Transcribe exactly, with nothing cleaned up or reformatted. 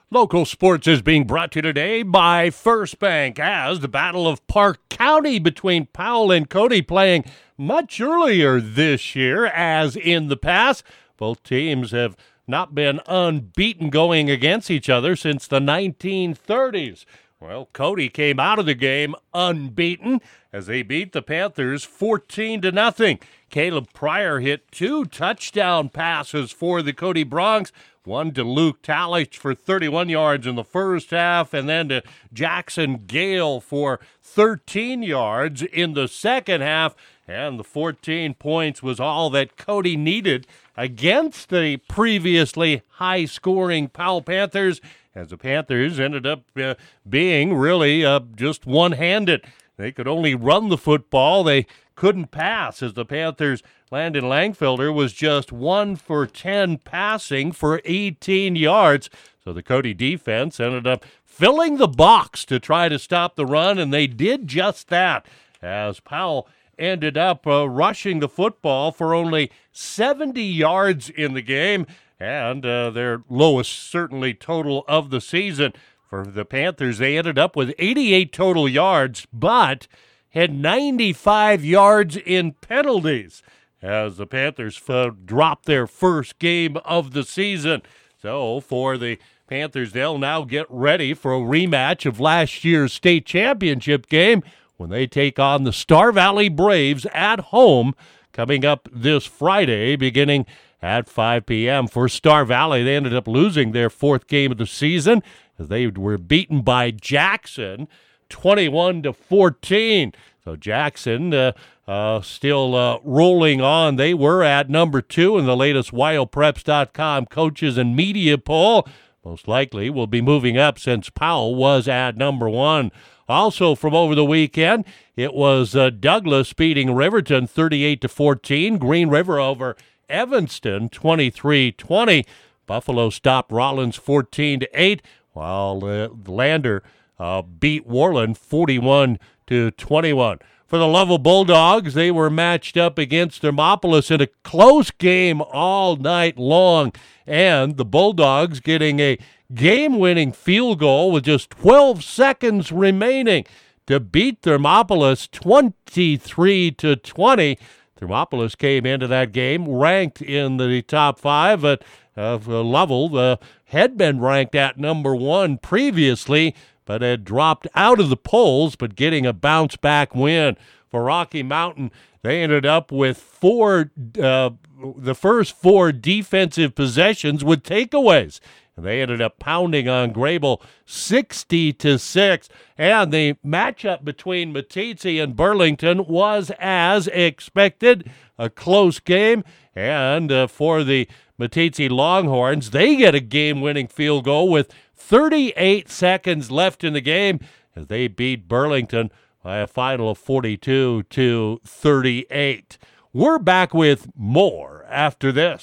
Local sports is being brought to you today by First Bank as the Battle of Park County between Powell and Cody playing much earlier this year as in the past. Both teams have not been unbeaten going against each other since the nineteen thirties. Well, Cody came out of the game unbeaten as they beat the Panthers fourteen to nothing. Caleb Pryor hit two touchdown passes for the Cody Broncs. One to Luke Talich for thirty-one yards in the first half, and then to Jackson Gale for thirteen yards in the second half. And the fourteen points was all that Cody needed against the previously high-scoring Powell Panthers, as the Panthers ended up uh, being really uh, just one-handed. They could only run the football. They couldn't pass, as the Panthers' Landon Langfelder was just one for ten passing for eighteen yards. So the Cody defense ended up filling the box to try to stop the run, and they did just that, as Powell ended up uh, rushing the football for only seventy yards in the game, and uh, their lowest, certainly, total of the season. For the Panthers, they ended up with eighty-eight total yards, but had ninety-five yards in penalties, as the Panthers uh, dropped their first game of the season. So for the Panthers, they'll now get ready for a rematch of last year's state championship game when they take on the Star Valley Braves at home coming up this Friday beginning at five p.m. For Star Valley, they ended up losing their fourth game of the season as they were beaten by Jackson twenty-one to fourteen. So Jackson uh, uh, still uh, rolling on. They were at number two in the latest Wild Preps dot com coaches and media poll. Most likely will be moving up since Powell was at number one. Also from over the weekend, it was uh, Douglas beating Riverton thirty-eight to fourteen. Green River over Evanston twenty-three twenty. Buffalo stopped Rollins fourteen to eight, while uh, Lander uh, beat Worland forty-one to twenty-one. For the Lovell Bulldogs, they were matched up against Thermopolis in a close game all night long, and the Bulldogs getting a game-winning field goal with just twelve seconds remaining to beat Thermopolis twenty-three to twenty. Thermopolis came into that game ranked in the top five, but uh, Lovell uh, had been ranked at number one previously, but had dropped out of the polls, but getting a bounce-back win. For Rocky Mountain, they ended up with four, uh, the first four defensive possessions with takeaways. And they ended up pounding on Grable sixty to six. And the matchup between Meeteetse and Burlington was as expected, a close game. And uh, for the Meeteetse Longhorns, they get a game-winning field goal with thirty-eight seconds left in the game as they beat Burlington by a final of forty-two to thirty-eight. We're back with more after this.